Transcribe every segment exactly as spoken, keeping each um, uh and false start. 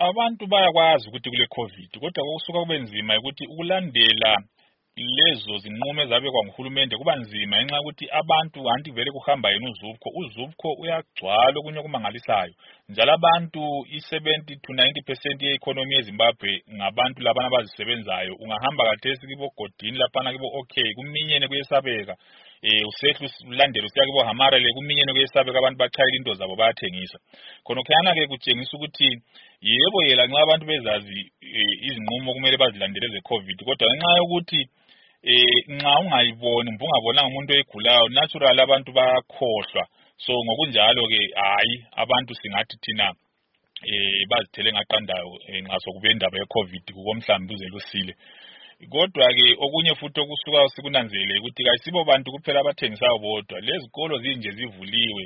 Abantu bayakwazi ukuthi kule COVID kodwa kokusuka kube nzima ukuthi ukulandela lezo zinqumo ezabekwa nguhulumende kuba nzima enxa ukuthi abantu anti vele kuhamba yena uZubko uZubko uyagcwala okunye okumangalisayo njalo abantu i-seventy to ninety percent ye-economy yeZimbabwe ngabantu labana abazisebenzayo ungahamba kathesi kibo Godini lapana kibo okay kuminyene kuyesabeka eh usehlu ulandelo siya kibo Hamarele kuminyene kuyesabeka abantu bachayela into zabo bayathengisa khona khayana ke kutshengisa ukuthi yebo yela nxa abantu bezazi izinqumo kumele bazilandele ze-COVID kodwa ngenxa yokuthi eh nxa ungayiboni mbungabonanga umuntu oyigulayo natural abantu bayakhohlwa so ngokunjalo ke hayi abantu singathi thina eh bazithele ngaqandayo nxa sokube indaba ye-COVID kukomhlambi uzelusile kodwa ke okunye futhi okusuka sikunanzele ukuthi kayisibo bantu kuphela abathengisayo bodwa lezikolo zinje zivuliwe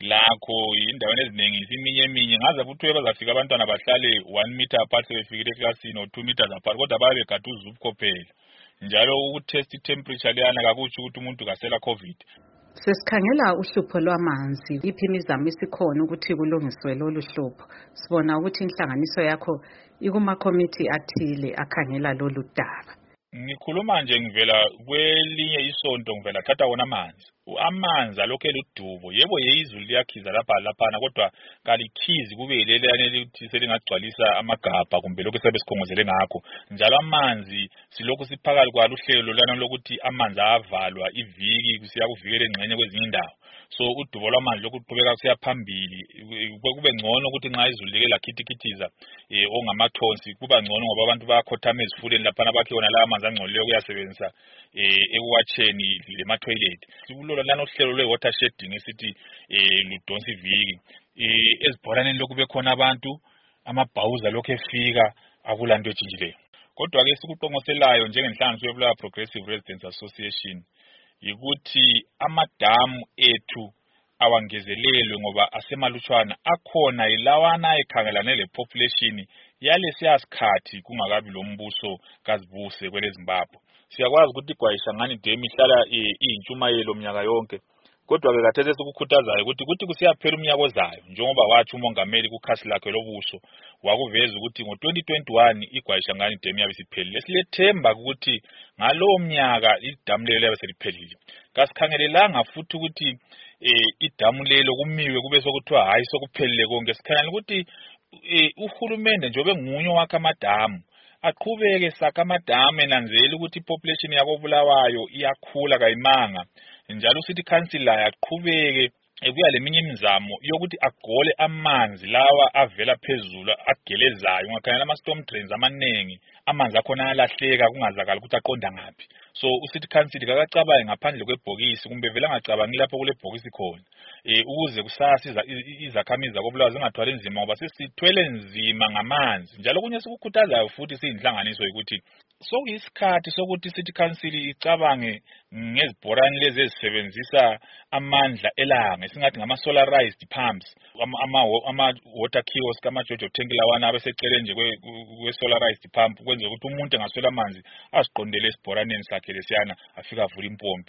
lakho indaweni eziningi siminye eminye ngaze futhi bazafika abantwana bahlale one meter apart befikile eclassini or two meters apart kodwa babe begada uZubko phela njalo ukutest temperature leyana kakuthi ukuthi umuntu kasela COVID. Sesikhangela uhlupho lwamanzi iphi imizamo isikhona ukuthi kulungiswe lolu hlupho sibona ukuthi inhlanganiso yakho ikuma committee athile akhangela lolu daba. Ngikhuluma nje ngivela kwelinye isonto ngivela thatha wona amanzi amanzi alokhela udubo yebo yeyizulu liyakhiza lapha laphana kodwa kalikhizi kube yilelane elithi selingagcwalisa amagabha kumbe lokho sebe sikhongozele ngakho njalo amanzi silokhu siphakathi kwalo uhlelo lana lokuthi amanzi avalwa iviki kusiya kuvikela engcenye kwezinye indawo so udubo lwamanzi lokuqhubeka kusiya phambili kube ngcono ukuthi nxa izulu like lakhithikithiza eh ongamathonsi kuba ngcono ngoba abantu bayakhothama ezifuleni laphana bakhiona la amanzi angcolileyo kuyasebenzisa eh ekuwatsheni lema toilet sibulo lana uhlelo lwe-water shedding esithi eh ludonsi iviki eh ezibhoraneni lokube khona abantu amabhawuza lokho efika akulanto etshinjileyo kodwa ke sikuqongoselayo njengenhlanganiso yobulawa Progressive Residents Association yikuthi amadamu ethu awangezelelwe ngoba asemalutshwana akhona ilawana ekhangelane le population yale siyasikhathi kungakabi lo mbuso kazibuse kwele Zimbabwe siyakwazi ukuthi igwayisha ngani dam ihlala iyintshumayelo minyaka yonke kodwa ke kathese sikukhuthazayo ukuthi kuthi kusiyaphela umnyaka ozayo njengoba wathi umongameli kukhasi lakhe lobuso wakuveza ukuthi ngo twenty twenty-one igwayisha ngani dam yabe siphelile silethemba ukuthi ngalowo mnyaka idamu lelo yabe seliphelile kasikhangelelanga futhi ukuthi eh idamu lelo kumiwe kube sokuthiwa hayi sokuphelile konke sikhangelela ukuthi uhulumende njobe ngunyo wakhe amadamu aqhubeke sakha amadamu enanzela ukuthi population yako Bulawayo iyakhula kayimanga njalo city councilor yaqhubeke ekuya leminye imizamo yokuthi agole amanzi lawa avela phezulu agelezayo ngakhanela ama storm drains amanengi amanzi akhona alahleka kungazakala ukuthi aqonda ngapi so ucity council kakacabange ngaphandle kwebhokisi kumbe vela ngacabangi lapho kule bhokisi khona eh ukuze kusasiza izakhamizi zakobulawayo zingathwali nzima ngoba sesithwele nzima ngamanzi njalo kunye sikukhuthazayo futhi siyinhlanganiso ukuthi sokuyisikhathi sokuthi city council icabange ngezibhorani lezi ezisebenzisa amandla elanga singathi ngama solarized pumps ama ama water kiosk ama jojo tank lawana abesecele nje kwe solarized pump kwenza ukuthi umuntu engaswela amanzi asiqondele esibhoraneni sakhe lesiyana afika avula impompi